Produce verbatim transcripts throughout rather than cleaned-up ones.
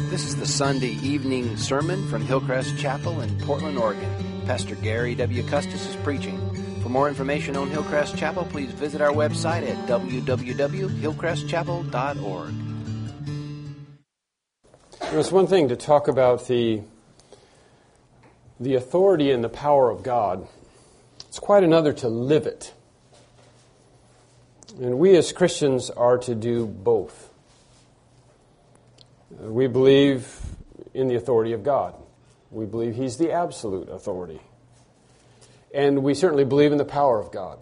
This is the Sunday evening sermon from Hillcrest Chapel in Portland, Oregon. Pastor Gary W. Custis is preaching. For more information on Hillcrest Chapel, please visit our website at w w w dot hillcrest chapel dot org. It's one thing to talk about the, the authority and the power of God. It's quite another to live it. And we as Christians are to do both. We believe in the authority of God. We believe He's the absolute authority. And we certainly believe in the power of God.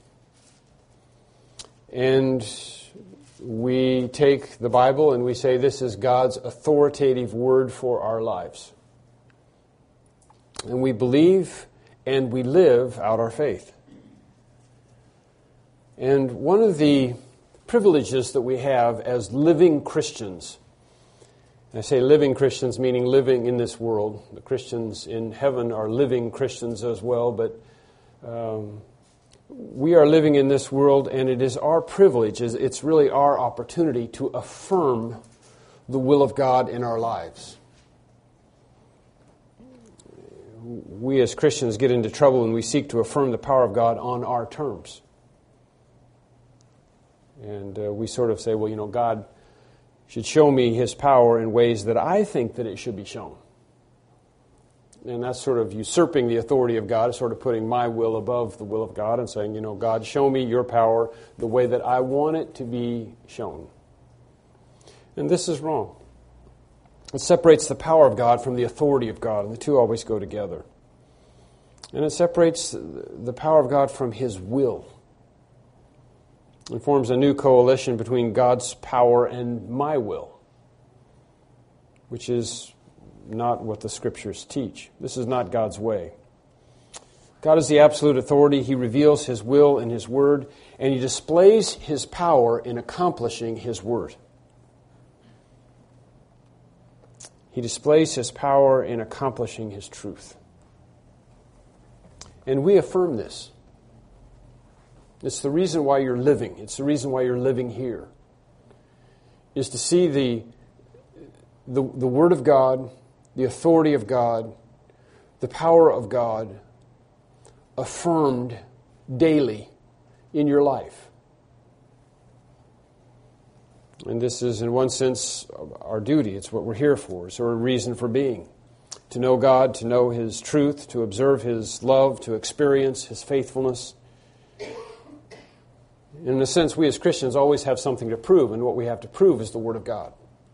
And we take the Bible and we say this is God's authoritative word for our lives. And we believe and we live out our faith. And one of the privileges that we have as living Christians, I say living Christians, meaning living in this world. The Christians in heaven are living Christians as well, but um, we are living in this world, and it is our privilege, it's really our opportunity to affirm the will of God in our lives. We as Christians get into trouble when we seek to affirm the power of God on our terms. And uh, we sort of say, well, you know, God should show me His power in ways that I think that it should be shown. And that's sort of usurping the authority of God, sort of putting my will above the will of God and saying, you know, God, show me your power the way that I want it to be shown. And this is wrong. It separates the power of God from the authority of God, and the two always go together. And it separates the power of God from His will. It forms a new coalition between God's power and my will, which is not what the Scriptures teach. This is not God's way. God is the absolute authority. He reveals His will in His Word, and He displays His power in accomplishing His Word. He displays His power in accomplishing His truth. And we affirm this. It's the reason why you're living. It's the reason why you're living here. Is to see the, the, the Word of God, the authority of God, the power of God affirmed daily in your life. And this is, in one sense, our duty. It's what we're here for. It's our reason for being. To know God, to know His truth, to observe His love, to experience His faithfulness. In a sense, we as Christians always have something to prove, and what we have to prove is the Word of God.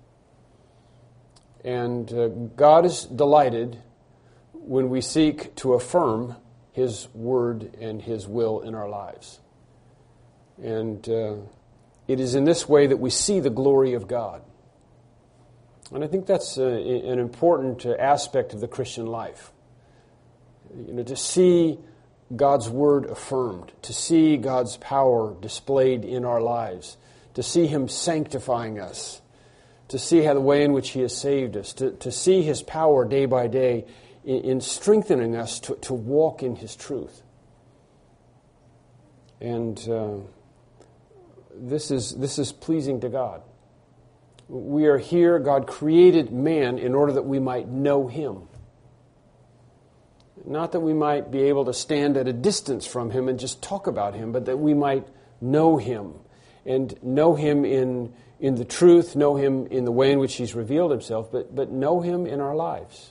And uh, God is delighted when we seek to affirm His Word and His will in our lives. And uh, it is in this way that we see the glory of God. And I think that's uh, an important uh, aspect of the Christian life. You know, to see God's Word affirmed, to see God's power displayed in our lives, to see Him sanctifying us, to see how the way in which He has saved us, to, to see His power day by day in, in strengthening us to, to walk in His truth. And uh, this is this is pleasing to God. We are here, God created man in order that we might know Him. Not that we might be able to stand at a distance from Him and just talk about Him, but that we might know Him and know Him in, in the truth, know Him in the way in which He's revealed Himself, but, but know Him in our lives.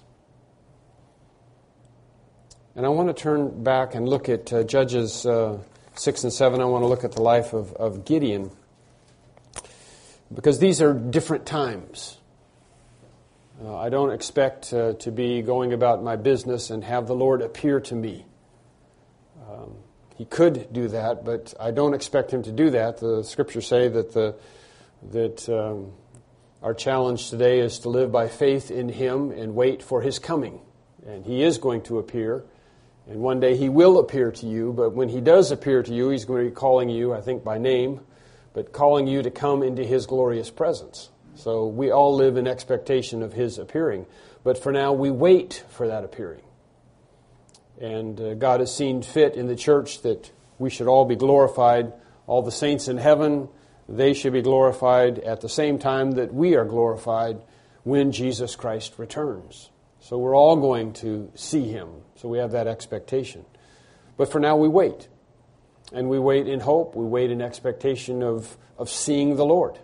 And I want to turn back and look at uh, Judges uh, six and seven. I want to look at the life of, of Gideon, because these are different times. Uh, I don't expect uh, to be going about my business and have the Lord appear to me. Um, he could do that, but I don't expect Him to do that. The Scriptures say that the that um, our challenge today is to live by faith in Him and wait for His coming. And He is going to appear, and one day He will appear to you, but when He does appear to you, He's going to be calling you, I think, by name, but calling you to come into His glorious presence. So we all live in expectation of His appearing. But for now, we wait for that appearing. And uh, God has seen fit in the church that we should all be glorified. All the saints in heaven, they should be glorified at the same time that we are glorified when Jesus Christ returns. So we're all going to see him. So we have that expectation. But for now we wait. And we wait in hope. We wait in expectation of, of seeing the Lord.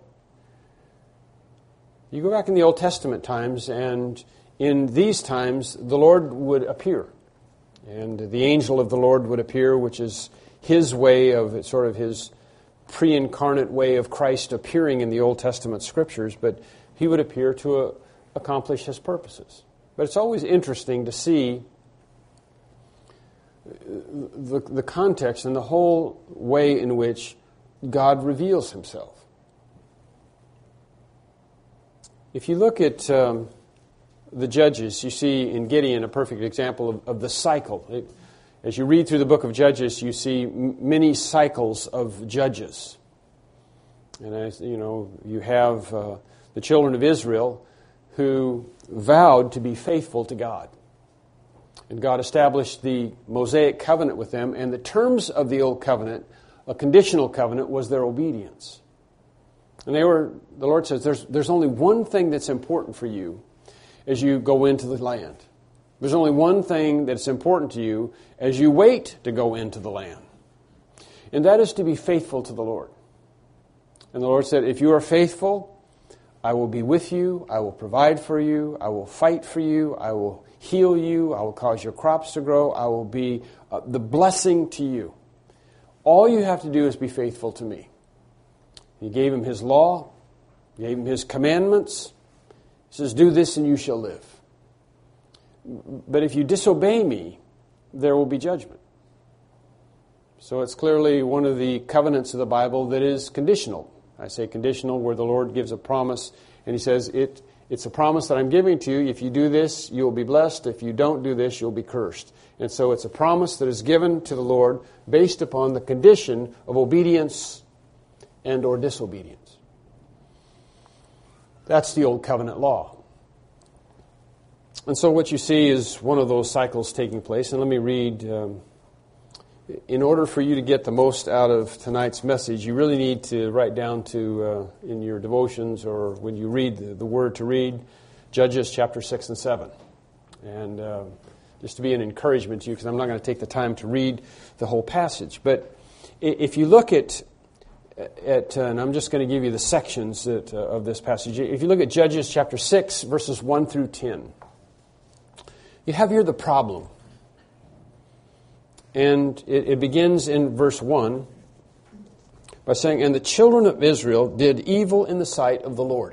You go back in the Old Testament times, and in these times the Lord would appear. And the angel of the Lord would appear, which is his way of, sort of his pre-incarnate way of Christ appearing in the Old Testament scriptures, but he would appear to uh, accomplish his purposes. But it's always interesting to see the, the context and the whole way in which God reveals himself. If you look at um, the Judges, you see in Gideon a perfect example of, of the cycle. It, as you read through the book of Judges, you see m- many cycles of judges. And as you know, you have uh, the children of Israel who vowed to be faithful to God. And God established the Mosaic covenant with them, and the terms of the old covenant, a conditional covenant, was their obedience. And they were, the Lord says, there's, there's only one thing that's important for you as you go into the land. There's only one thing that's important to you as you wait to go into the land. And that is to be faithful to the Lord. And the Lord said, if you are faithful, I will be with you, I will provide for you, I will fight for you, I will heal you, I will cause your crops to grow, I will be uh, the blessing to you. All you have to do is be faithful to me. He gave him his law, he gave him his commandments. He says, do this and you shall live. But if you disobey me, there will be judgment. So it's clearly one of the covenants of the Bible that is conditional. I say conditional where the Lord gives a promise and he says, it, it's a promise that I'm giving to you. If you do this, you'll be blessed. If you don't do this, you'll be cursed. And so it's a promise that is given to the Lord based upon the condition of obedience and or disobedience. That's the old covenant law. And so what you see is one of those cycles taking place. And let me read, um, in order for you to get the most out of tonight's message, you really need to write down to, uh, in your devotions or when you read the, the Word to read, Judges chapter six and seven. And uh, just to be an encouragement to you, because I'm not going to take the time to read the whole passage. But if you look at At, uh, and I'm just going to give you the sections that, uh, of this passage. If you look at Judges chapter six, verses one through ten, you have here the problem. And it, it begins in verse one by saying, and the children of Israel did evil in the sight of the Lord.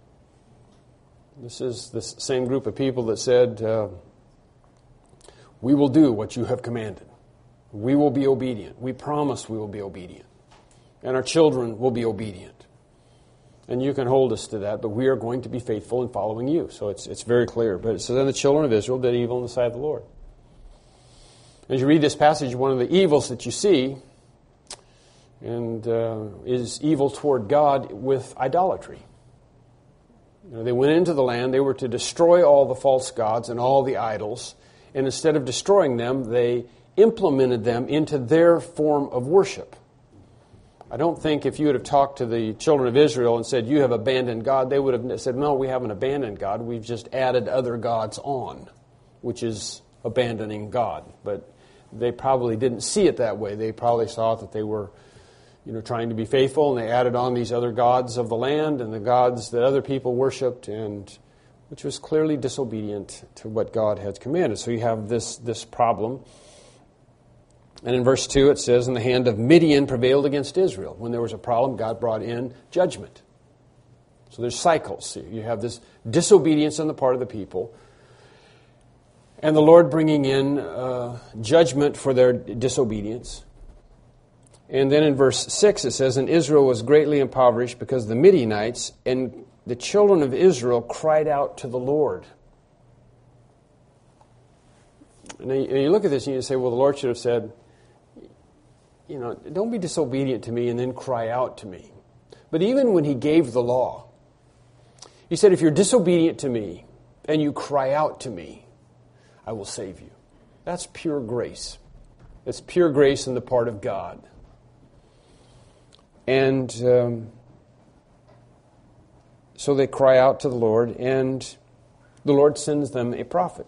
This is the same group of people that said, uh, we will do what you have commanded. We will be obedient. We promise we will be obedient. And our children will be obedient. And you can hold us to that, but we are going to be faithful in following you. So it's it's very clear. But it says, then the children of Israel did evil in the sight of the Lord. As you read this passage, one of the evils that you see and uh, is evil toward God with idolatry. You know, they went into the land, they were to destroy all the false gods and all the idols, and instead of destroying them, they implemented them into their form of worship. I don't think if you would have talked to the children of Israel and said, you have abandoned God, they would have said, no, we haven't abandoned God. We've just added other gods on, which is abandoning God. But they probably didn't see it that way. They probably saw that they were, you know, trying to be faithful, and they added on these other gods of the land and the gods that other people worshipped, and which was clearly disobedient to what God had commanded. So you have this, this problem. And in verse two it says, and the hand of Midian prevailed against Israel. When there was a problem, God brought in judgment. So there's cycles. You have this disobedience on the part of the people, and the Lord bringing in uh, judgment for their disobedience. And then in verse six it says, and Israel was greatly impoverished because of the Midianites, and the children of Israel cried out to the Lord. And you look at this and you say, well, the Lord should have said, you know, don't be disobedient to me and then cry out to me. But even when he gave the law, he said, if you're disobedient to me and you cry out to me, I will save you. That's pure grace. It's pure grace on the part of God. And um, So they cry out to the Lord, and the Lord sends them a prophet.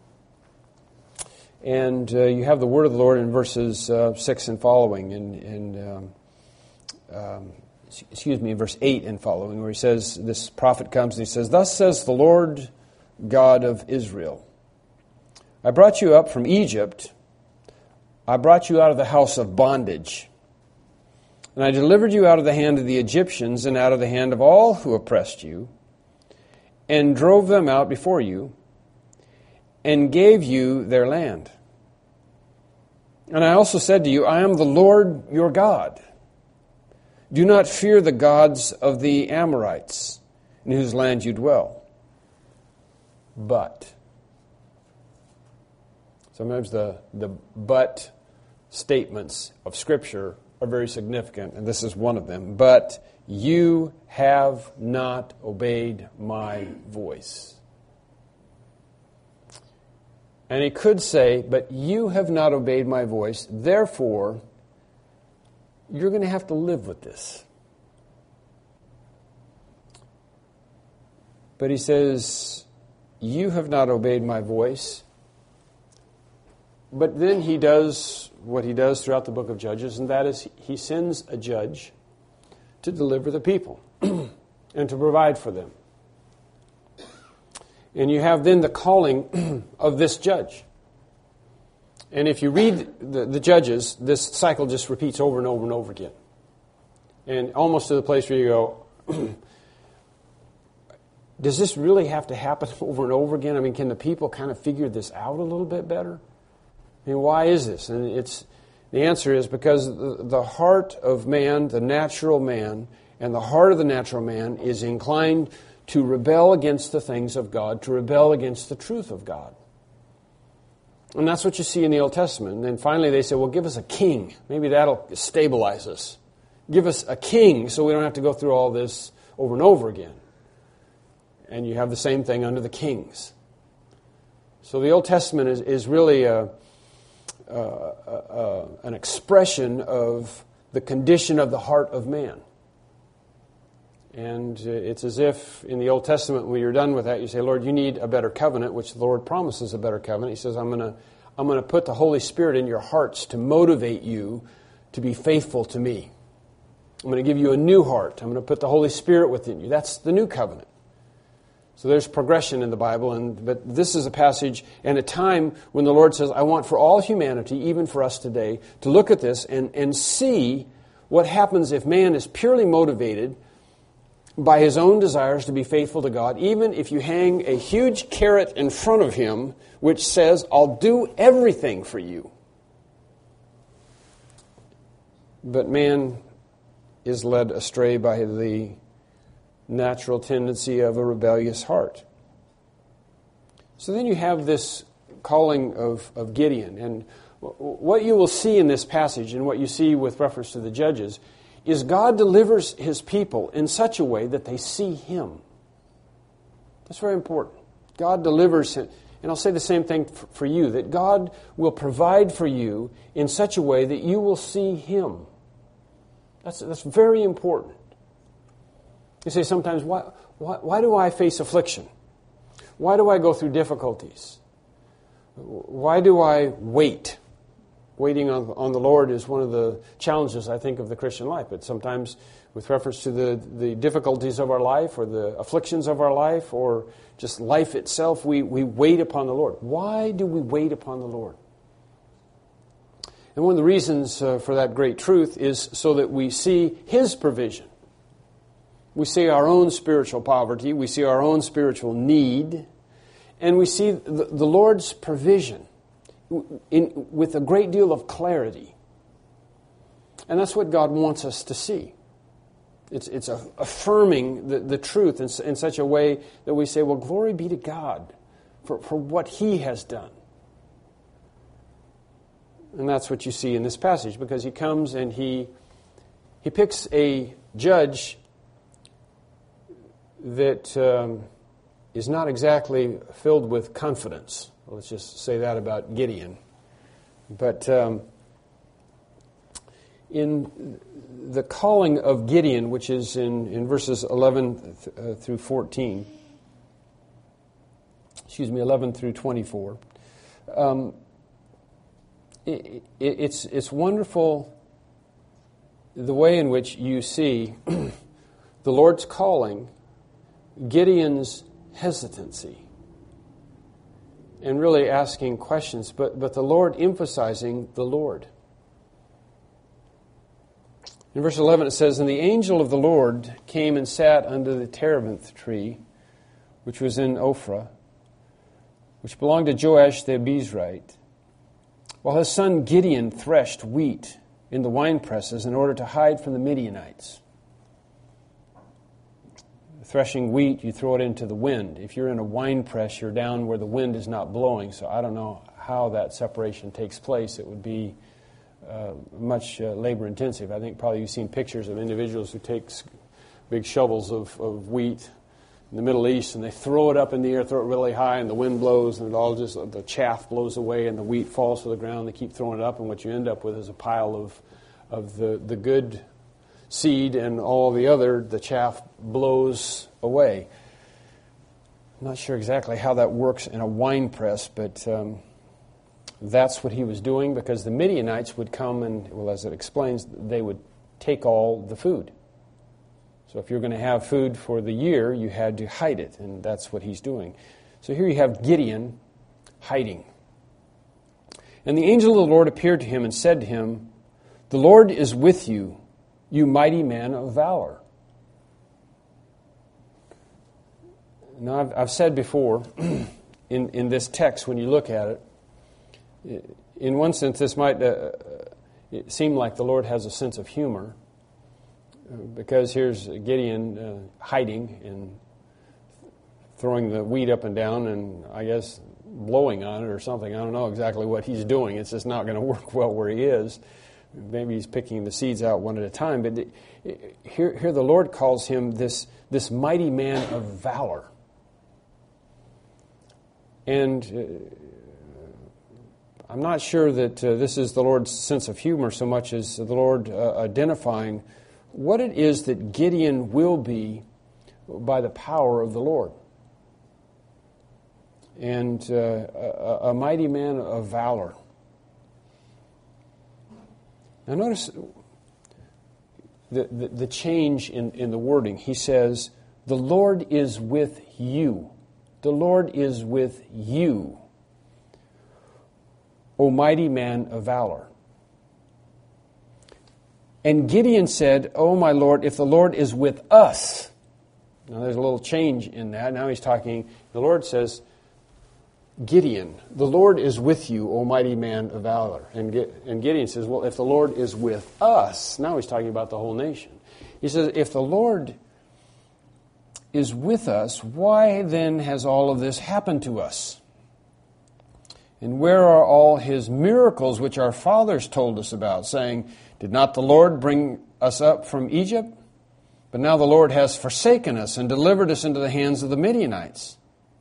And uh, you have the word of the Lord in verses uh, six and following, and, and um, um, excuse me, verse eight and following, where he says, this prophet comes and he says, "Thus says the Lord God of Israel, I brought you up from Egypt. I brought you out of the house of bondage. And I delivered you out of the hand of the Egyptians and out of the hand of all who oppressed you, and drove them out before you, and gave you their land. And I also said to you, I am the Lord your God. Do not fear the gods of the Amorites, in whose land you dwell. But," sometimes the, the but statements of Scripture are very significant, and this is one of them. "But you have not obeyed my voice." And he could say, "But you have not obeyed my voice, therefore you're going to have to live with this." But he says, "You have not obeyed my voice." But then he does what he does throughout the book of Judges, and that is he sends a judge to deliver the people and to provide for them. And you have then the calling of this judge. And if you read the, the Judges, this cycle just repeats over and over and over again. And almost to the place where you go, does this really have to happen over and over again? I mean, can the people kind of figure this out a little bit better? I mean, why is this? And it's the answer is because the, the heart of man, the natural man, and the heart of the natural man is inclined to rebel against the things of God, to rebel against the truth of God. And that's what you see in the Old Testament. And then finally they say, well, give us a king. Maybe that'll stabilize us. Give us a king so we don't have to go through all this over and over again. And you have the same thing under the kings. So the Old Testament is, is really a, a, a, an expression of the condition of the heart of man. And it's as if in the Old Testament, when you're done with that, you say, Lord, you need a better covenant, which the Lord promises a better covenant. He says, I'm going to I'm going to put the Holy Spirit in your hearts to motivate you to be faithful to me. I'm going to give you a new heart. I'm going to put the Holy Spirit within you. That's the new covenant. So there's progression in the Bible, and but this is a passage and a time when the Lord says, I want for all humanity, even for us today, to look at this and, and see what happens if man is purely motivated by his own desires to be faithful to God, even if you hang a huge carrot in front of him which says, I'll do everything for you. But man is led astray by the natural tendency of a rebellious heart. So then you have this calling of, of Gideon. And what you will see in this passage and what you see with reference to the judges is God delivers his people in such a way that they see him. That's very important. God delivers him. And I'll say the same thing for you, that God will provide for you in such a way that you will see him. That's, that's very important. You say sometimes, why, why, why do I face affliction? Why do I go through difficulties? Why do I wait? Waiting on, on the Lord is one of the challenges, I think, of the Christian life. But sometimes with reference to the, the difficulties of our life or the afflictions of our life or just life itself, we, we wait upon the Lord. Why do we wait upon the Lord? And one of the reasons uh, for that great truth is so that we see his provision. We see our own spiritual poverty, we see our own spiritual need, and we see the, the Lord's provision in, with a great deal of clarity. And that's what God wants us to see. It's, it's a, affirming the, the truth in, in such a way that we say, well, glory be to God for, for what he has done. And that's what you see in this passage, because he comes and he he picks a judge that um, is not exactly filled with confidence. Let's just say that about Gideon. But um, in the calling of Gideon, which is in, in verses eleven th- uh, through fourteen, excuse me, eleven through twenty-four, um, it, it, it's it's wonderful the way in which you see the Lord's calling, Gideon's hesitancy, and really asking questions, but, but the Lord emphasizing the Lord. In verse eleven it says, "And the angel of the Lord came and sat under the terebinth tree, which was in Ophrah, which belonged to Joash the Abiezrite, while his son Gideon threshed wheat in the winepresses in order to hide from the Midianites." Threshing wheat, you throw it into the wind. If you're in a wine press, you're down where the wind is not blowing. So I don't know how that separation takes place. It would be uh, much uh, labor intensive. I think probably you've seen pictures of individuals who take big shovels of, of wheat in the Middle East and they throw it up in the air, throw it really high, and the wind blows and it all just, the chaff blows away and the wheat falls to the ground. They keep throwing it up, and what you end up with is a pile of, of the, the good seed, and all the other, the chaff blows away. I'm not sure exactly how that works in a wine press, but um, that's what he was doing, because the Midianites would come and, well, as it explains, they would take all the food. So if you're going to have food for the year, you had to hide it, and that's what he's doing. So here you have Gideon hiding. "And the angel of the Lord appeared to him and said to him, 'The Lord is with you, you mighty man of valor.'" Now, I've, I've said before, in, in this text, when you look at it, in one sense, this might uh, it seem like the Lord has a sense of humor, uh, because here's Gideon uh, hiding and throwing the wheat up and down and, I guess, blowing on it or something. I don't know exactly what he's doing. It's just not going to work well where he is. Maybe he's picking the seeds out one at a time. But here, here the Lord calls him this, this mighty man of valor. And uh, I'm not sure that uh, this is the Lord's sense of humor so much as the Lord uh, identifying what it is that Gideon will be by the power of the Lord. And uh, a, a mighty man of valor. Now notice the, the, the change in, in the wording. He says, "The Lord is with you." The Lord is with you, O mighty man of valor. And Gideon said, "O my Lord, if the Lord is with us." Now there's a little change in that. Now he's talking, the Lord says, Gideon, "The Lord is with you, O mighty man of valor." And, and Gideon says, well, if the Lord is with us, now he's talking about the whole nation. He says, if the Lord is with us, why then has all of this happened to us? And where are all his miracles which our fathers told us about, saying, "Did not the Lord bring us up from Egypt? But now the Lord has forsaken us and delivered us into the hands of the Midianites."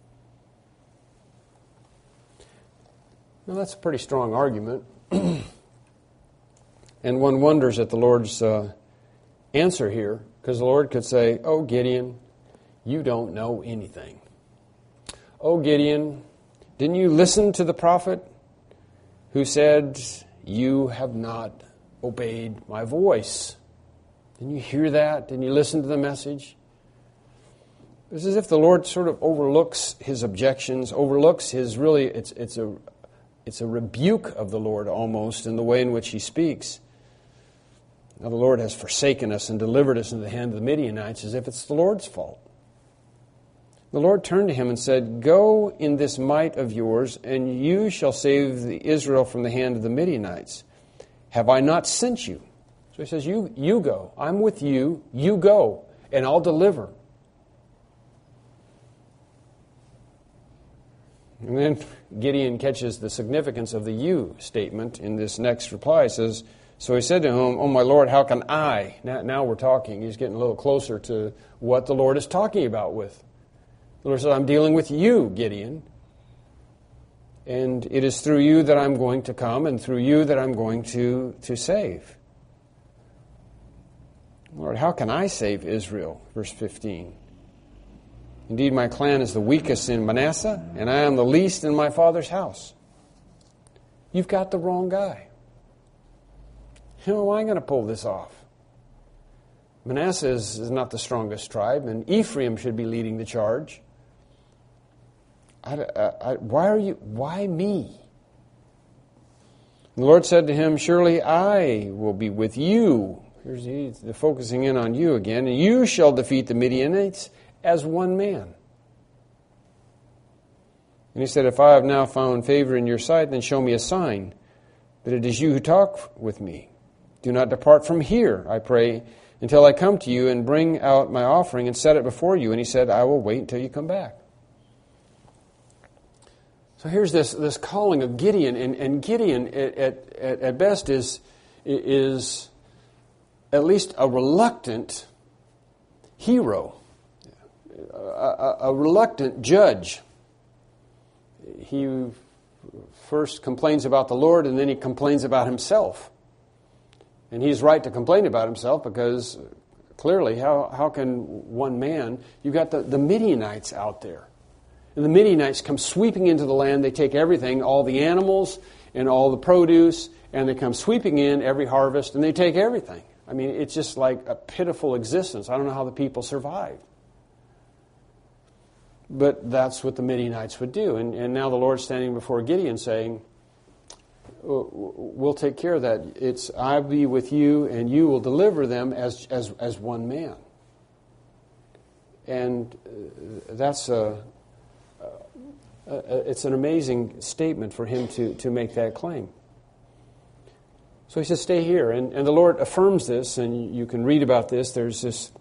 Well, that's a pretty strong argument. And one wonders at the Lord's uh, answer here, because the Lord could say, "Oh, Gideon, you don't know anything. Oh, Gideon, didn't you listen to the prophet who said, 'You have not obeyed my voice'? Didn't you hear that? Didn't you listen to the message?" It's as if the Lord sort of overlooks his objections, overlooks his really, it's it's a it's a rebuke of the Lord almost in the way in which he speaks. Now the Lord has forsaken us and delivered us into the hand of the Midianites, as if it's the Lord's fault. The Lord turned to him and said, "Go in this might of yours, and you shall save the Israel from the hand of the Midianites. Have I not sent you?" So he says, you, you go. I'm with you. You go, and I'll deliver. And then Gideon catches the significance of the "you" statement in this next reply. He says, so he said to him, "Oh, my Lord, how can I?" Now, now we're talking. He's getting a little closer to what the Lord is talking about with. The Lord said, "I'm dealing with you, Gideon. And it is through you that I'm going to come, and through you that I'm going to, to save." Lord, how can I save Israel? Verse fifteen. Indeed, my clan is the weakest in Manasseh, and I am the least in my father's house. You've got the wrong guy. How am I going to pull this off? Manasseh is, is not the strongest tribe, and Ephraim should be leading the charge. I, I, I, why are you? Why me? And the Lord said to him, surely I will be with you. Here's the, the focusing in on you again. And you shall defeat the Midianites as one man. And he said, if I have now found favor in your sight, then show me a sign that it is you who talk with me. Do not depart from here, I pray, until I come to you and bring out my offering and set it before you. And he said, I will wait until you come back. So here's this, this calling of Gideon, and, and Gideon at, at, at best is, is at least a reluctant hero, a, a, a reluctant judge. He first complains about the Lord, and then he complains about himself. And he's right to complain about himself, because clearly, how, how can one man, you've got the, the Midianites out there. And the Midianites come sweeping into the land. They take everything, all the animals and all the produce, and they come sweeping in every harvest, and they take everything. I mean, it's just like a pitiful existence. I don't know how the people survived. But that's what the Midianites would do. And, and now the Lord's standing before Gideon saying, we'll take care of that. It's I'll be with you, and you will deliver them as as as one man. And that's a, a, a it's an amazing statement for him to to make that claim. So he says, "Stay here," and and the Lord affirms this, and you can read about this. There's this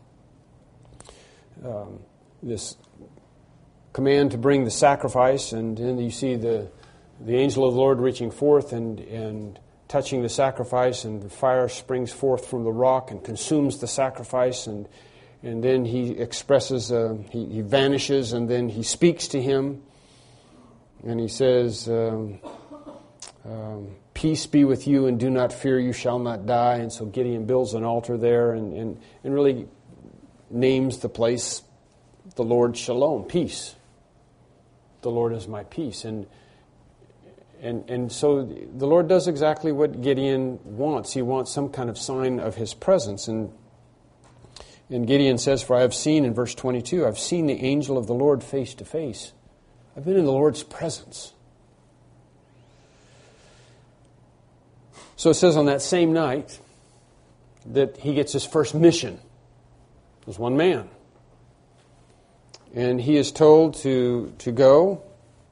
um, this command to bring the sacrifice, and then you see the. The angel of the Lord reaching forth and, and touching the sacrifice, and the fire springs forth from the rock and consumes the sacrifice, and and then he expresses, uh, he, he vanishes, and then he speaks to him, and he says, um, um, peace be with you, and do not fear, you shall not die. And so Gideon builds an altar there and, and, and really names the place the Lord Shalom, peace. The Lord is my peace. And And and so the Lord does exactly what Gideon wants. He wants some kind of sign of His presence. And, and Gideon says, for I have seen, in verse twenty-two, I've seen the angel of the Lord face to face. I've been in the Lord's presence. So it says on that same night that he gets his first mission. There's one man. And he is told to, to go...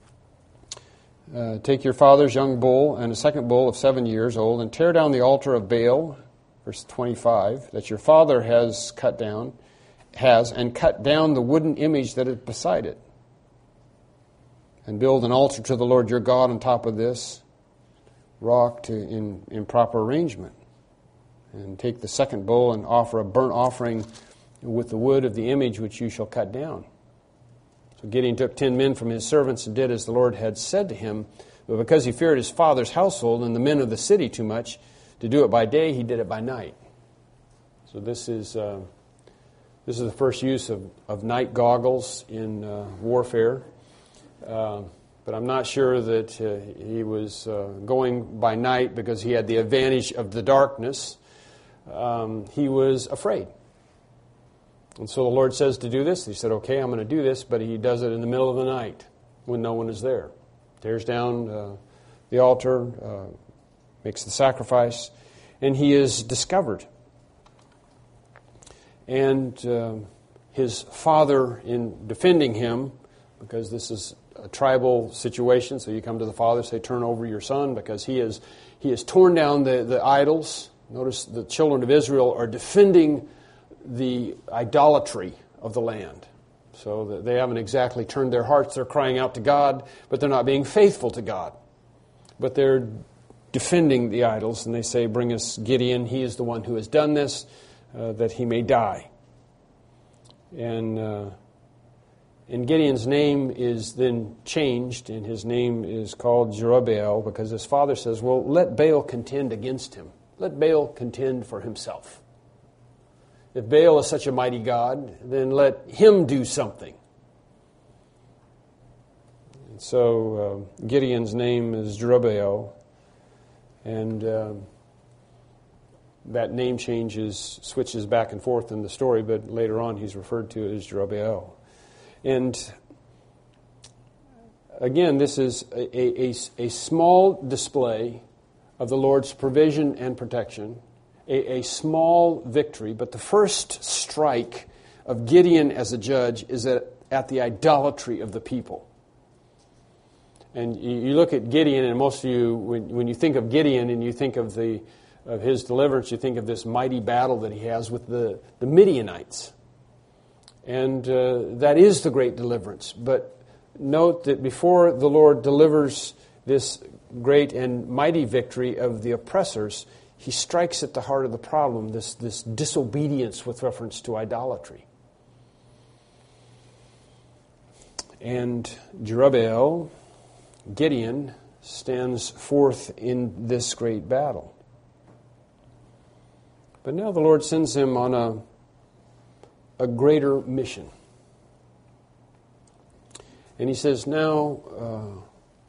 Uh, take your father's young bull and a second bull of seven years old and tear down the altar of Baal, verse twenty-five, that your father has cut down, has, and cut down the wooden image that is beside it. And build an altar to the Lord your God on top of this rock to, in, in proper arrangement. And take the second bull and offer a burnt offering with the wood of the image which you shall cut down. So Gideon took ten men from his servants and did as the Lord had said to him. But because he feared his father's household and the men of the city too much to do it by day, he did it by night. So this is uh, this is the first use of, of night goggles in uh, warfare. Uh, but I'm not sure that uh, he was uh, going by night because he had the advantage of the darkness. Um, he was afraid. And so the Lord says to do this. He said, okay, I'm going to do this, but he does it in the middle of the night when no one is there. Tears down uh, the altar, uh, makes the sacrifice, and he is discovered. And uh, his father, in defending him, because this is a tribal situation, so you come to the father, say, turn over your son, because he is he has torn down the, the idols. Notice the children of Israel are defending the idolatry of the land. So that they haven't exactly turned their hearts. They're crying out to God, but they're not being faithful to God. But they're defending the idols, and they say, bring us Gideon. He is the one who has done this, uh, that he may die. And, uh, and Gideon's name is then changed, and his name is called Jerubbaal, because his father says, well, let Baal contend against him. Let Baal contend for himself. if Baal is such a mighty God, then let him do something. And so uh, Gideon's name is Jerubbaal, and uh, that name changes, switches back and forth in the story, but later on he's referred to as Jerubbaal. And again, this is a, a, a small display of the Lord's provision and protection, a, a small victory, but the first strike of Gideon as a judge is at, at the idolatry of the people. And you, you look at Gideon, and most of you, when, when you think of Gideon and you think of the of his deliverance, you think of this mighty battle that he has with the, the Midianites. And uh, that is the great deliverance. But note that before the Lord delivers this great and mighty victory of the oppressors, he strikes at the heart of the problem, this, this disobedience with reference to idolatry. And Jerubbaal, Gideon, stands forth in this great battle. But now the Lord sends him on a, a greater mission. And he says, now uh,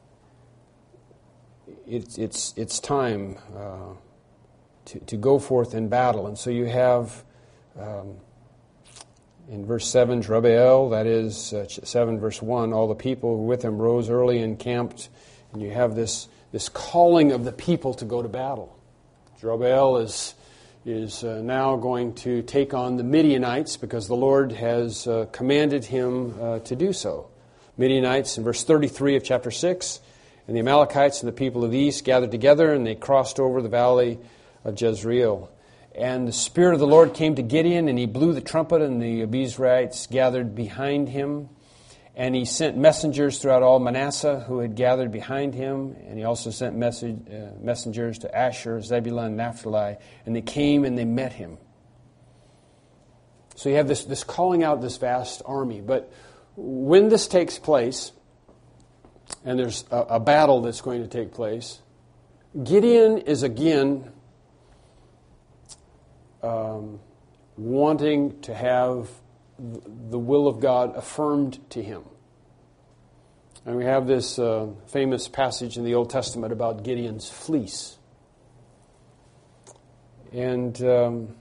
it, it's it's time uh, to, to go forth in battle. And so you have, um, in verse seven, Jerubbaal, that is uh, seven verse one, all the people with him rose early and camped. And you have this, this calling of the people to go to battle. Jerubbaal is... is uh, now going to take on the Midianites because the Lord has uh, commanded him uh, to do so. Midianites in verse thirty-three of chapter six, and the Amalekites and the people of the east gathered together, and they crossed over the valley of Jezreel. And the Spirit of the Lord came to Gideon, and he blew the trumpet, and the Abiezrites gathered behind him. And he sent messengers throughout all Manasseh who had gathered behind him. And he also sent message, uh, messengers to Asher, Zebulun, and Naphtali. And they came and they met him. So you have this, this calling out this vast army. But when this takes place, and there's a, a battle that's going to take place, Gideon is again um, wanting to have the will of God affirmed to him. And we have this uh, famous passage in the Old Testament about Gideon's fleece. And um,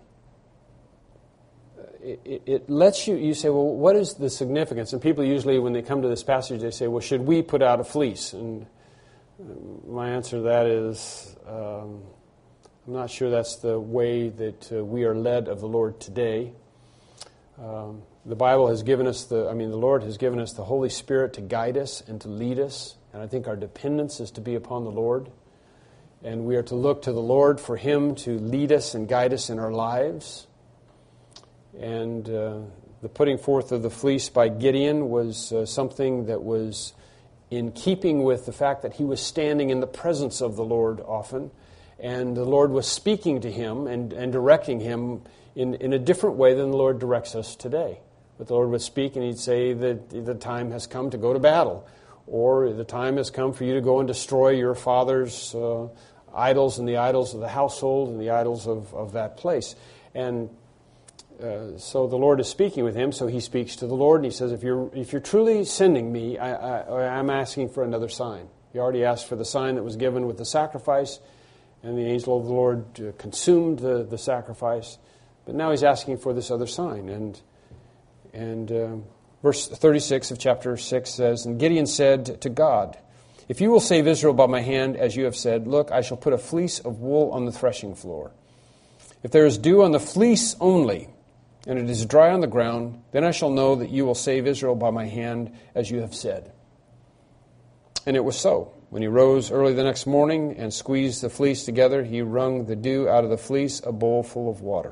it, it lets you, you say, well, what is the significance? And people usually, when they come to this passage, they say, well, should we put out a fleece? And my answer to that is, um, I'm not sure that's the way that uh, we are led of the Lord today. Um, the Bible has given us the, I mean, the Lord has given us the Holy Spirit to guide us and to lead us. And I think our dependence is to be upon the Lord. And we are to look to the Lord for Him to lead us and guide us in our lives. And uh, the putting forth of the fleece by Gideon was uh, something that was in keeping with the fact that he was standing in the presence of the Lord often. And the Lord was speaking to him and, and directing him in, in a different way than the Lord directs us today. But the Lord would speak and He'd say that the time has come to go to battle. Or the time has come for you to go and destroy your father's uh, idols and the idols of the household and the idols of, of that place. And uh, so the Lord is speaking with him, so he speaks to the Lord and he says, if you're if you're truly sending me, I, I, I'm asking for another sign. He already asked for the sign that was given with the sacrifice, and the angel of the Lord uh, consumed the, the sacrifice. But now he's asking for this other sign. And and uh, verse thirty-six of chapter six says, and Gideon said to God, if you will save Israel by my hand, as you have said, look, I shall put a fleece of wool on the threshing floor. If there is dew on the fleece only, and it is dry on the ground, then I shall know that you will save Israel by my hand, as you have said. And it was so. When he rose early the next morning and squeezed the fleece together, he wrung the dew out of the fleece, a bowl full of water.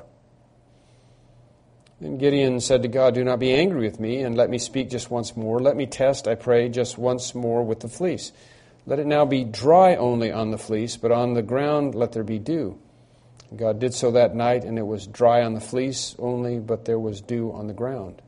Then Gideon said to God, do not be angry with me, and let me speak just once more. Let me test, I pray, just once more with the fleece. Let it now be dry only on the fleece, but on the ground let there be dew. And God did so that night, and it was dry on the fleece only, but there was dew on the ground.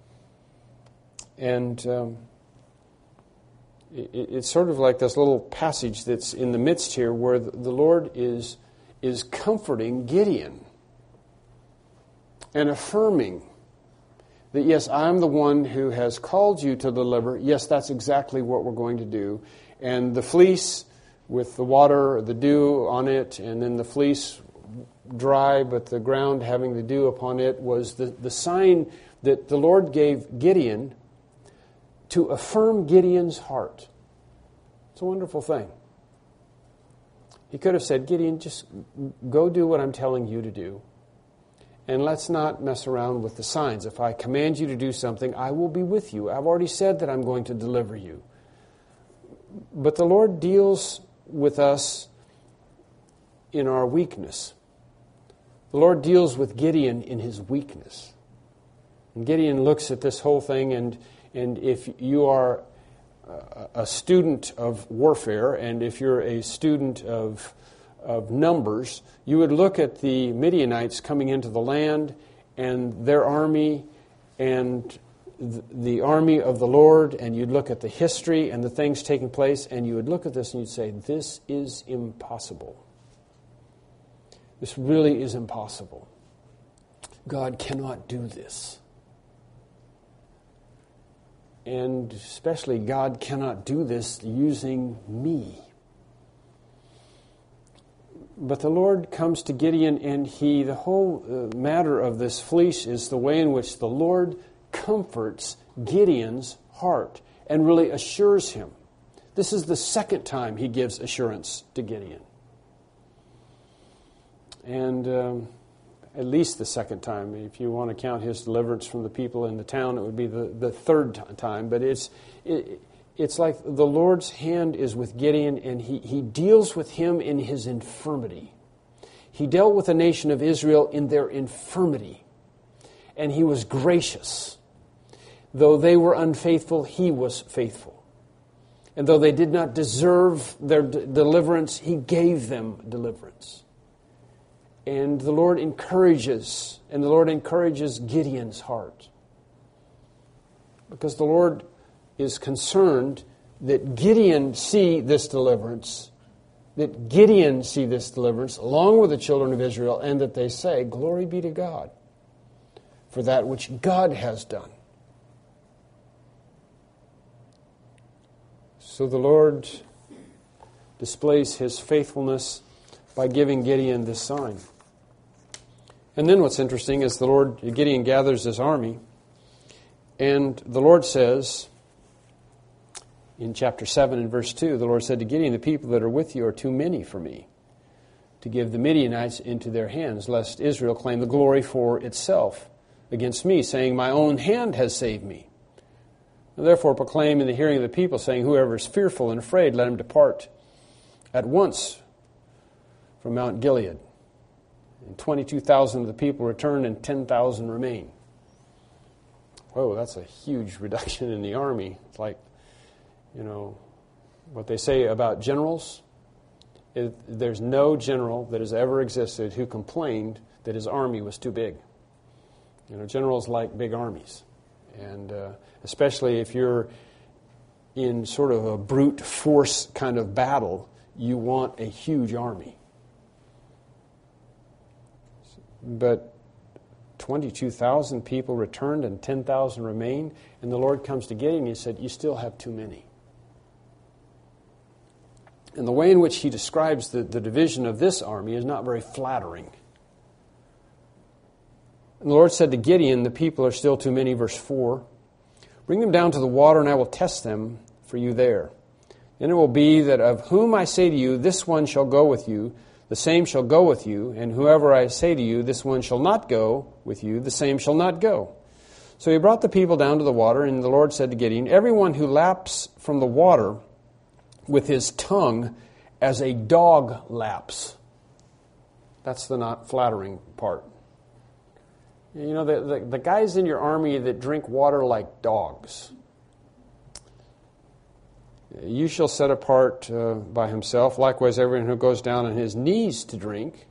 And um, it, it's sort of like this little passage that's in the midst here where the, the Lord is, is comforting Gideon. and affirming that, yes, I'm the one who has called you to deliver. Yes, that's exactly what we're going to do. And the fleece with the water, the dew on it, and then the fleece dry, but the ground having the dew upon it, was the, the sign that the Lord gave Gideon to affirm Gideon's heart. It's a wonderful thing. He could have said, Gideon, just go do what I'm telling you to do. And let's not mess around with the signs. If I command you to do something, I will be with you. I've already said that I'm going to deliver you. But the Lord deals with us in our weakness. The Lord deals with Gideon in his weakness. And Gideon looks at this whole thing, and, and if you are a student of warfare, and if you're a student of of numbers, you would look at the Midianites coming into the land and their army and th- the army of the Lord, and you'd look at the history and the things taking place, and you would look at this and you'd say, this is impossible. This really is impossible. God cannot do this. And especially God cannot do this using me. But the Lord comes to Gideon, and he, the whole uh, matter of this fleece is the way in which the Lord comforts Gideon's heart and really assures him. This is the second time he gives assurance to Gideon. And um, at least the second time. If you want to count his deliverance from the people in the town, it would be the, the third t- time. But it's it, it's like the Lord's hand is with Gideon, and he, he deals with him in his infirmity. He dealt with the nation of Israel in their infirmity, and he was gracious. Though they were unfaithful, he was faithful. And though they did not deserve their d- deliverance, he gave them deliverance. And the Lord encourages, and the Lord encourages Gideon's heart. Because the Lord is concerned that Gideon see this deliverance, that Gideon see this deliverance along with the children of Israel, and that they say, glory be to God for that which God has done. So the Lord displays his faithfulness by giving Gideon this sign. And then what's interesting is the Lord, Gideon gathers his army, and the Lord says, in chapter seven and verse two, the Lord said to Gideon, the people that are with you are too many for me to give the Midianites into their hands, lest Israel claim the glory for itself against me, saying, my own hand has saved me. And therefore proclaim in the hearing of the people, saying, whoever is fearful and afraid, let him depart at once from Mount Gilead. And twenty-two thousand of the people returned, and ten thousand remain. Whoa, that's a huge reduction in the army. It's like, you know, what they say about generals. It, there's no general that has ever existed who complained that his army was too big. You know, generals like big armies. And uh, especially if you're in sort of a brute force kind of battle, you want a huge army. But twenty-two thousand people returned and ten thousand remained. And the Lord comes to Gideon and he said, you still have too many. And the way in which he describes the, the division of this army is not very flattering. And the Lord said to Gideon, the people are still too many, verse four. Bring them down to the water, and I will test them for you there. Then it will be that of whom I say to you, this one shall go with you, the same shall go with you, and whoever I say to you, this one shall not go with you, the same shall not go. So he brought the people down to the water, and the Lord said to Gideon, everyone who laps from the water with his tongue as a dog laps. That's the not flattering part. You know, the, the, the guys in your army that drink water like dogs. You shall set apart uh, by himself. Likewise, everyone who goes down on his knees to drink,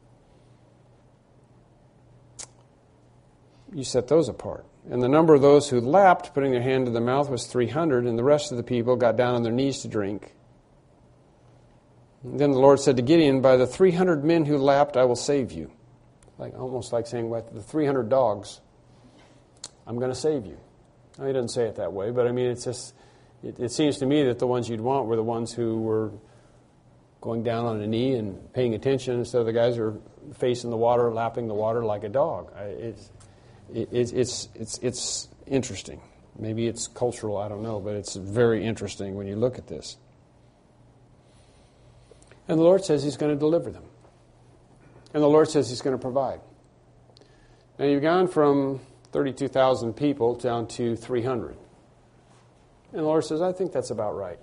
you set those apart. And the number of those who lapped, putting their hand to their mouth, was three hundred, and the rest of the people got down on their knees to drink. And then the Lord said to Gideon, by the three hundred men who lapped, I will save you. like almost like saying, "With the three hundred dogs, I'm going to save you." Now, he doesn't say it that way, but I mean, it's just, it, it seems to me that the ones you'd want were the ones who were going down on a knee and paying attention instead of the guys who are facing the water, lapping the water like a dog. I, it's, it, it's, it's, it's, it's interesting. Maybe it's cultural, I don't know, but it's very interesting when you look at this. And the Lord says He's going to deliver them. And the Lord says He's going to provide. Now you've gone from thirty-two thousand people down to three hundred. And the Lord says, I think that's about right.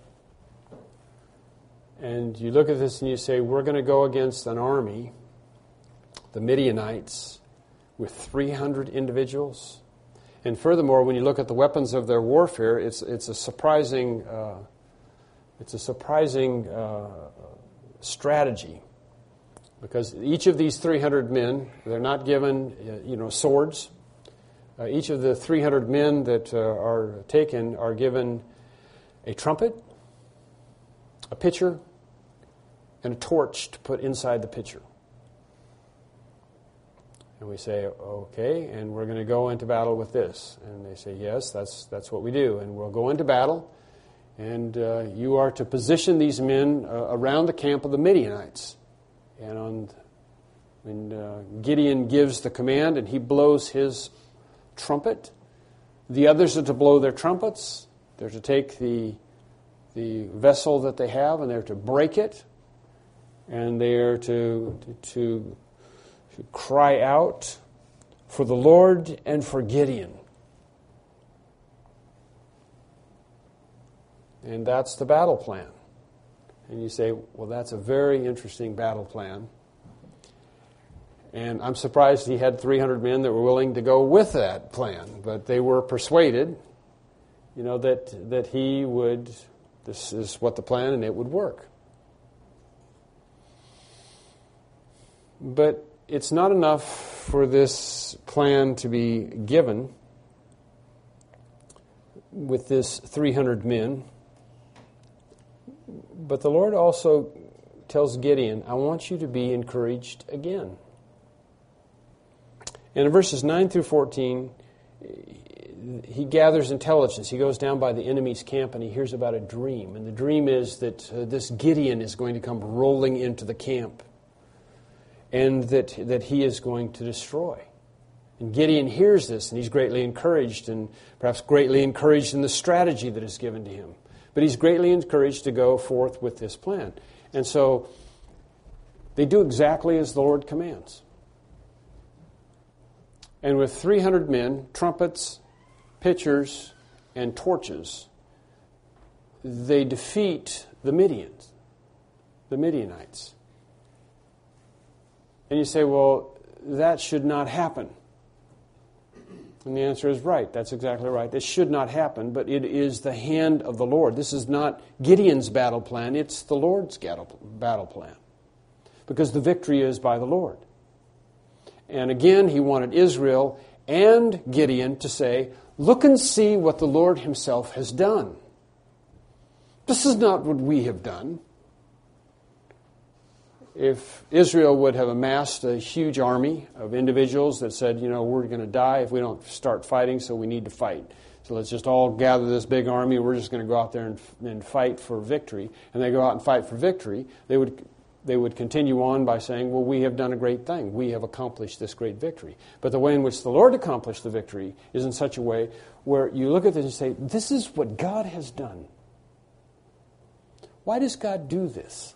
And you look at this and you say, we're going to go against an army, the Midianites, with three hundred individuals. And furthermore, when you look at the weapons of their warfare, it's it's a surprising uh, it's a surprising uh, strategy, because each of these three hundred men, they're not given uh, you know swords. Uh, each of the three hundred men that uh, are taken are given a trumpet, a pitcher, and a torch to put inside the pitcher. And we say, okay, and we're going to go into battle with this. And they say, yes, that's that's what we do. And we'll go into battle, and uh, you are to position these men uh, around the camp of the Midianites. And on, when uh, Gideon gives the command and he blows his trumpet, the others are to blow their trumpets. They're to take the the vessel that they have and they're to break it, and they are to to, to cry out for the Lord and for Gideon. And that's the battle plan. And you say, well, that's a very interesting battle plan. And I'm surprised he had three hundred men that were willing to go with that plan. But they were persuaded, you know, that that he would, this is what the plan, and it would work. But it's not enough for this plan to be given with this three hundred men. But the Lord also tells Gideon, I want you to be encouraged again. And in verses nine through fourteen, he gathers intelligence. He goes down by the enemy's camp and he hears about a dream. And the dream is that uh, this Gideon is going to come rolling into the camp, and that, that he is going to destroy. And Gideon hears this, and he's greatly encouraged, and perhaps greatly encouraged in the strategy that is given to him. But he's greatly encouraged to go forth with this plan. And so they do exactly as the Lord commands. And with three hundred men, trumpets, pitchers, and torches, they defeat the Midians, the Midianites. And you say, well, that should not happen. And the answer is right. That's exactly right. This should not happen, but it is the hand of the Lord. This is not Gideon's battle plan. It's the Lord's battle plan, because the victory is by the Lord. And again, he wanted Israel and Gideon to say, look and see what the Lord himself has done. This is not what we have done. If Israel would have amassed a huge army of individuals that said, you know, we're going to die if we don't start fighting, so we need to fight. So let's just all gather this big army, we're just going to go out there and, and fight for victory. And they go out and fight for victory, they would they would continue on by saying, well, we have done a great thing. We have accomplished this great victory. But the way in which the Lord accomplished the victory is in such a way where you look at this and say, this is what God has done. Why does God do this?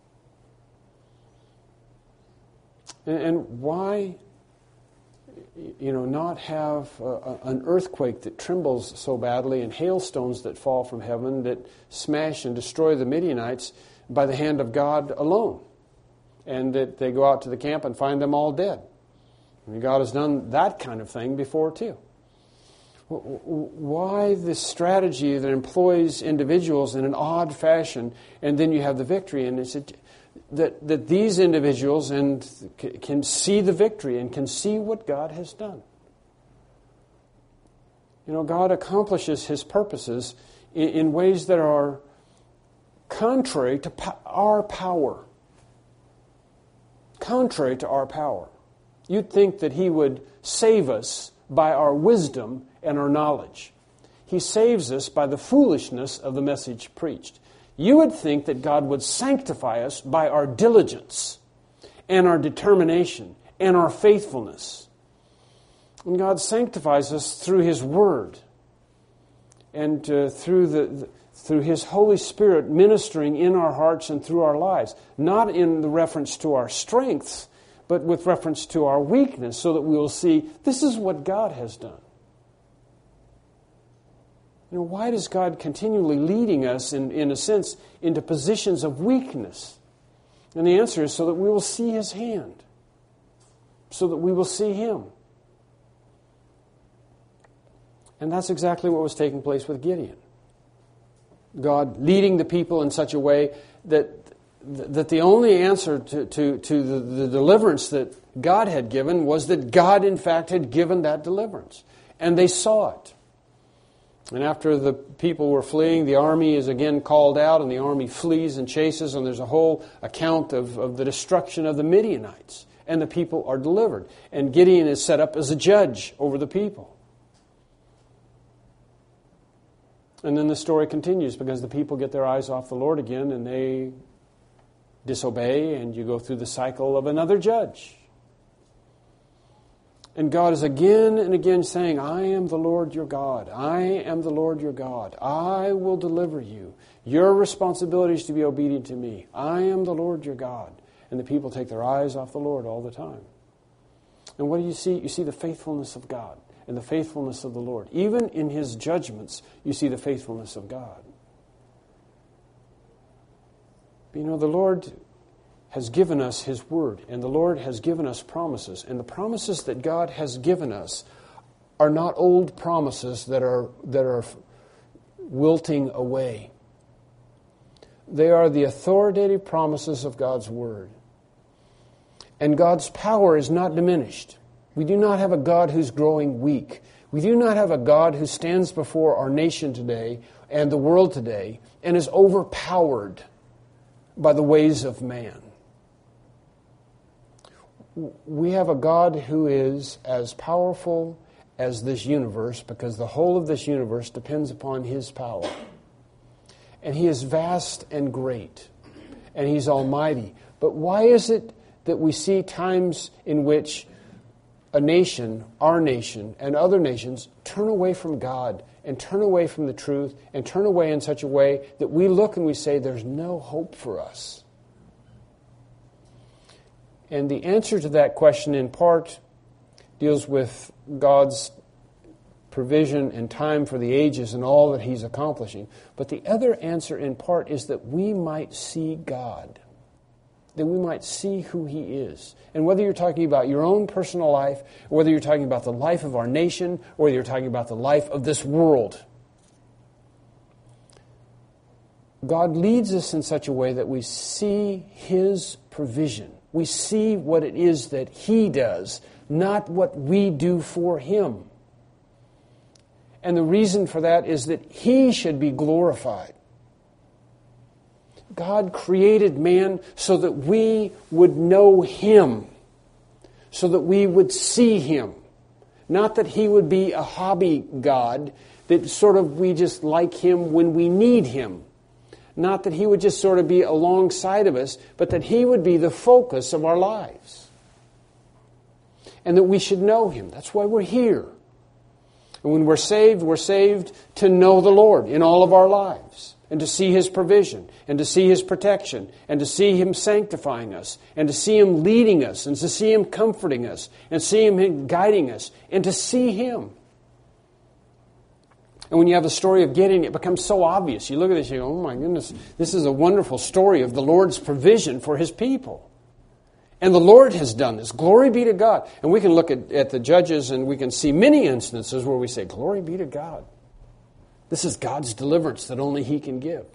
And, and why, you know, not have a, an earthquake that trembles so badly and hailstones that fall from heaven that smash and destroy the Midianites by the hand of God alone, and that they go out to the camp and find them all dead? I mean, God has done that kind of thing before too. Why this strategy that employs individuals in an odd fashion, and then you have the victory? And it's that that these individuals and can see the victory and can see what God has done. You know, God accomplishes His purposes in, in ways that are contrary to po- our power. Contrary to our power. You'd think that He would save us by our wisdom and our knowledge. He saves us by the foolishness of the message preached. You would think that God would sanctify us by our diligence and our determination and our faithfulness. And God sanctifies us through His Word and uh, through the, the through His Holy Spirit ministering in our hearts and through our lives, not in the reference to our strengths, but with reference to our weakness, so that we will see this is what God has done. You know, why does God continually leading us, in, in a sense, into positions of weakness? And the answer is so that we will see His hand, so that we will see Him. And that's exactly what was taking place with Gideon. God leading the people in such a way that that the only answer to, to, to the, the deliverance that God had given was that God, in fact, had given that deliverance. And they saw it. And after the people were fleeing, the army is again called out, and the army flees and chases, and there's a whole account of, of the destruction of the Midianites. And the people are delivered. And Gideon is set up as a judge over the people. And then the story continues because the people get their eyes off the Lord again and they disobey, and you go through the cycle of another judge. And God is again and again saying, I am the Lord your God. I am the Lord your God. I will deliver you. Your responsibility is to be obedient to me. I am the Lord your God. And the people take their eyes off the Lord all the time. And what do you see? You see the faithfulness of God and the faithfulness of the Lord. Even in His judgments, you see the faithfulness of God. But you know, the Lord has given us His Word, and the Lord has given us promises. And the promises that God has given us are not old promises that are, that are wilting away. They are the authoritative promises of God's Word. And God's power is not diminished. We do not have a God who's growing weak. We do not have a God who stands before our nation today and the world today and is overpowered by the ways of man. We have a God who is as powerful as this universe, because the whole of this universe depends upon His power. And He is vast and great, and He's almighty. But why is it that we see times in which a nation, our nation, and other nations turn away from God and turn away from the truth and turn away in such a way that we look and we say, there's no hope for us? And the answer to that question, in part, deals with God's provision and time for the ages and all that He's accomplishing. But the other answer, in part, is that we might see God, that we might see who He is. And whether you're talking about your own personal life, or whether you're talking about the life of our nation, or whether you're talking about the life of this world, God leads us in such a way that we see His provision. We see what it is that He does, not what we do for Him. And the reason for that is that He should be glorified. God created man so that we would know Him, so that we would see Him. Not that He would be a hobby God, that sort of we just like Him when we need Him. Not that He would just sort of be alongside of us, but that He would be the focus of our lives. And that we should know Him. That's why we're here. And when we're saved, we're saved to know the Lord in all of our lives. And to see His provision. And to see His protection. And to see Him sanctifying us. And to see Him leading us. And to see Him comforting us. And see Him guiding us. And to see Him. And when you have the story of Gideon, it becomes so obvious. You look at this and you go, oh my goodness, this is a wonderful story of the Lord's provision for His people. And the Lord has done this. Glory be to God. And we can look at, at the Judges and we can see many instances where we say, glory be to God. This is God's deliverance that only He can give.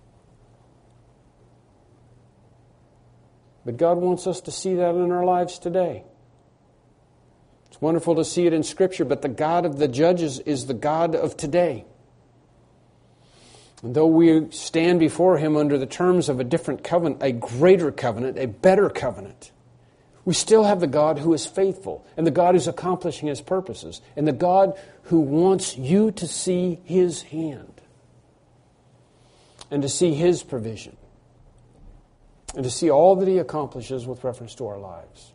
But God wants us to see that in our lives today. It's wonderful to see it in Scripture, but the God of the Judges is the God of today. And though we stand before Him under the terms of a different covenant, a greater covenant, a better covenant, We still have the God who is faithful, and the God who's accomplishing His purposes, and the God who wants you to see His hand, and to see His provision, and to see all that He accomplishes with reference to our lives.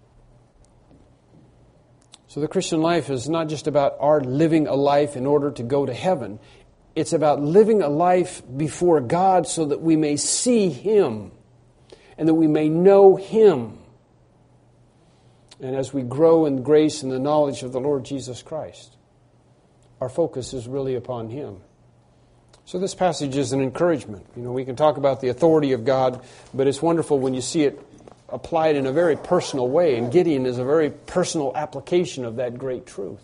So the Christian life is not just about our living a life in order to go to heaven. It's about living a life before God so that we may see Him and that we may know Him. And as we grow in grace and the knowledge of the Lord Jesus Christ, our focus is really upon Him. So this passage is an encouragement. You know, we can talk about the authority of God, but it's wonderful when you see it applied in a very personal way. And Gideon is a very personal application of that great truth.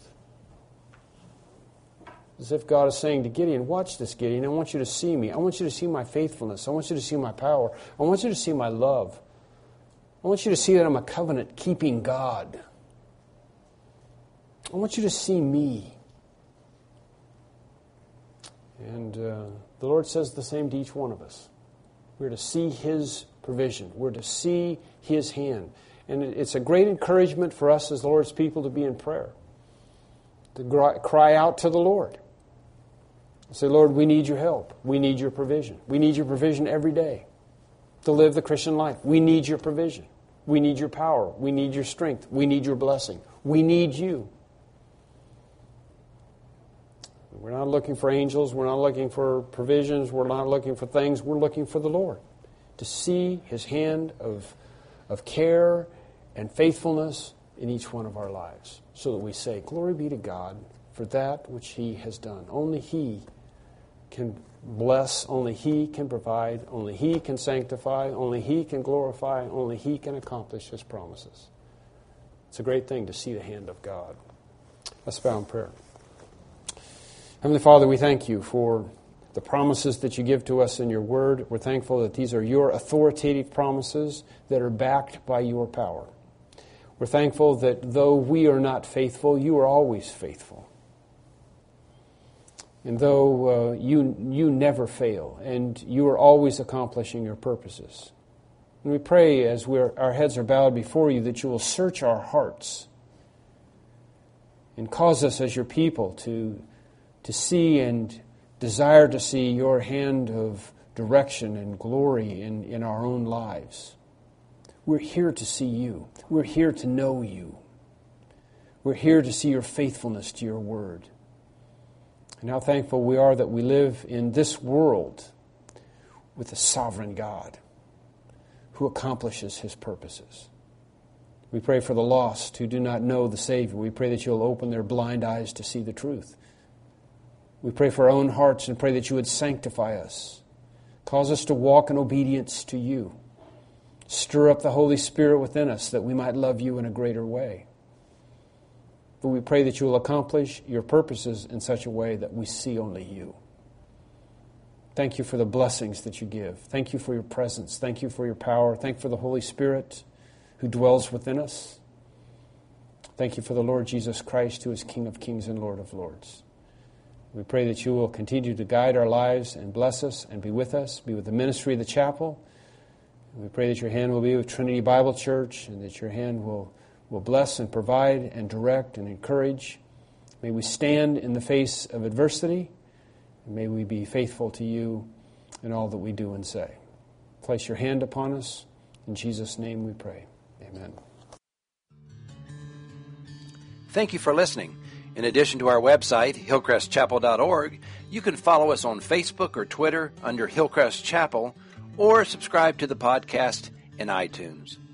As if God is saying to Gideon, watch this, Gideon. I want you to see me. I want you to see my faithfulness. I want you to see my power. I want you to see my love. I want you to see that I'm a covenant-keeping God. I want you to see me. And uh, the Lord says the same to each one of us. We're to see His provision. We're to see His hand. And it's a great encouragement for us as the Lord's people to be in prayer. To cry out to the Lord. Say, Lord, we need your help. We need your provision. We need your provision every day to live the Christian life. We need your provision. We need your power. We need your strength. We need your blessing. We need you. We're not looking for angels. We're not looking for provisions. We're not looking for things. We're looking for the Lord. To see His hand of, of care and faithfulness in each one of our lives. So that we say, glory be to God for that which He has done. Only He can bless, only He can provide, only He can sanctify, only He can glorify, only He can accomplish His promises. It's a great thing to see the hand of God. Let's bow in prayer. Heavenly Father, we thank you for the promises that you give to us in your word. We're thankful that these are your authoritative promises that are backed by your power. We're thankful that though we are not faithful, you are always faithful. And though uh, you, you never fail, and you are always accomplishing your purposes. And we pray as we're, our heads are bowed before you that you will search our hearts and cause us as your people to, to see and desire to see your hand of direction and glory in, in our own lives. We're here to see you. We're here to know you. We're here to see your faithfulness to your word. And how thankful we are that we live in this world with a sovereign God who accomplishes His purposes. We pray for the lost who do not know the Savior. We pray that you'll open their blind eyes to see the truth. We pray for our own hearts and pray that you would sanctify us. Cause us to walk in obedience to you. Stir up the Holy Spirit within us that we might love you in a greater way. But we pray that you will accomplish your purposes in such a way that we see only you. Thank you for the blessings that you give. Thank you for your presence. Thank you for your power. Thank you for the Holy Spirit who dwells within us. Thank you for the Lord Jesus Christ, who is King of kings and Lord of lords. We pray that you will continue to guide our lives and bless us and be with us, be with the ministry of the chapel. We pray that your hand will be with Trinity Bible Church and that your hand will, will bless and provide and direct and encourage. May we stand in the face of adversity, and may we be faithful to you in all that we do and say. Place your hand upon us. In Jesus' name we pray. Amen. Thank you for listening. In addition to our website, hillcrest chapel dot org, you can follow us on Facebook or Twitter under Hillcrest Chapel, or subscribe to the podcast in iTunes.